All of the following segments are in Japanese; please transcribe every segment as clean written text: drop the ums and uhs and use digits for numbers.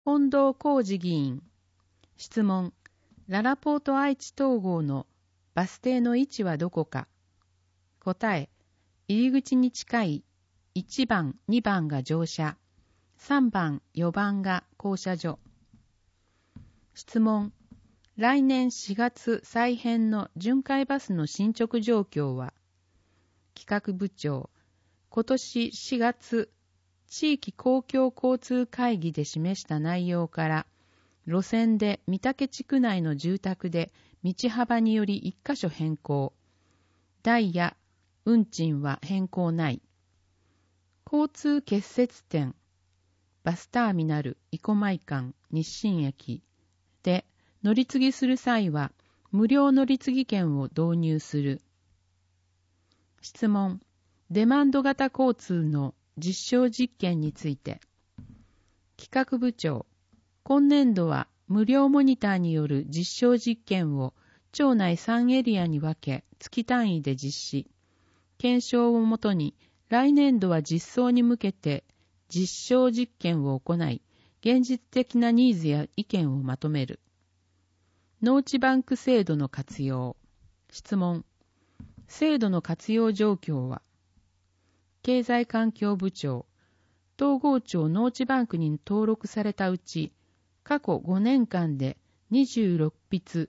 本堂浩二議員。質問。ララポート愛知統合のバス停の位置はどこか。答え。入り口に近い1番、2番が乗車。3番、4番が降車所。質問。来年4月再編の巡回バスの進捗状況は。企画部長。今年4月、地域公共交通会議で示した内容から、路線で御嶽地区内の住宅で道幅により1カ所変更。ダイヤ、運賃は変更ない。交通結節点、バスターミナル、生駒間、日清駅で乗り継ぎする際は無料乗り継ぎ券を導入する。質問。デマンド型交通の実証実験について。企画部長。今年度は無料モニターによる実証実験を町内3エリアに分け月単位で実施。検証をもとに来年度は実装に向けて実証実験を行い、現実的なニーズや意見をまとめる。農地バンク制度の活用。質問。制度の活用状況は。経済環境部長。東郷町農地バンクに登録されたうち、過去5年間で26筆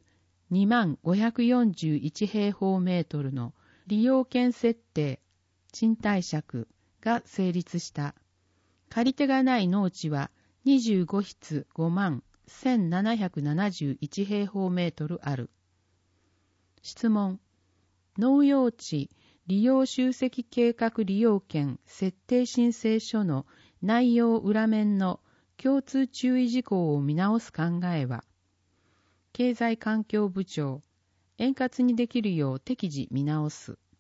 2541平方メートルの利用権設定、賃貸借が成立した。借り手がない農地は25筆51771平方メートルある。質問。農用地利用集積計画利用権設定申請書の内容裏面の共通注意事項を見直す考えは。経済環境部長。円滑にできるよう適時見直す。